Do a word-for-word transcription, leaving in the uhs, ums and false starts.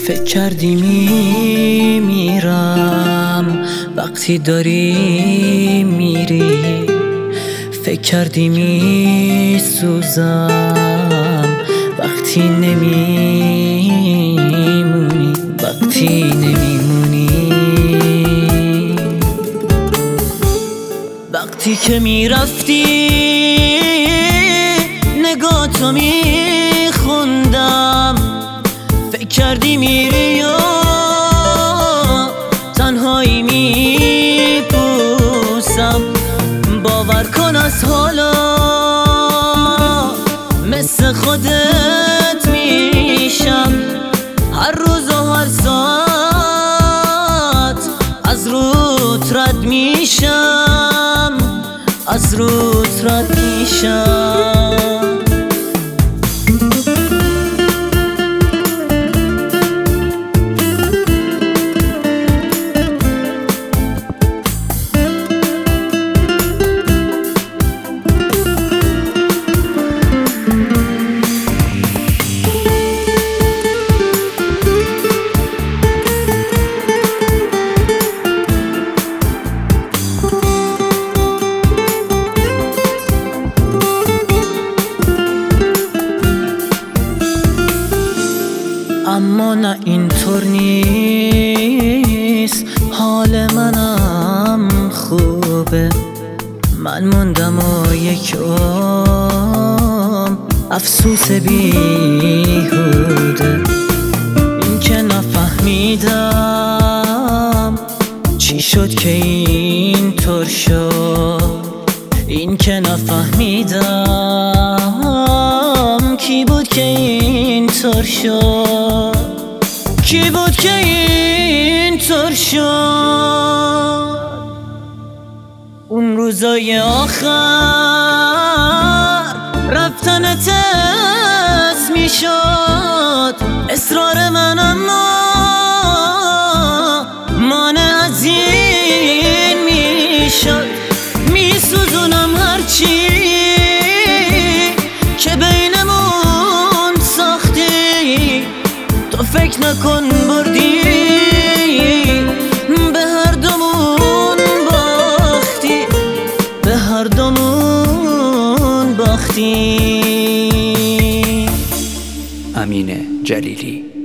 فکر کردی میمیرم وقتی داری میری، فکر کردی میسوزم وقتی نمیمونی، وقتی نمیمونی. وقتی که میرفتی نگاهتو میخوندم، فکر کردی میری یا تنهایی میپوسم. باور کن از حالا مثل خودت میشم، هر روز و هر ساعت از روت رد میشم، از روت رد میشم. اما نه اینطور نیست، حال منم خوبه. من موندم و یک عمر افسوس بیهوده. این که نفهمیدم چی شد که اینطور شد، این که نفهمیدم کی بود که اینطور شد، کی بود که اینطور شد. اون روزای آخر رفتنت حس میشد، اصرار من اما مانع از این میشد. میسوزونم هرچی که بینمون ساختی، تو فکر نکن بردی، به هر دومون باختی، به هر دومون باختی. امین جلیلی.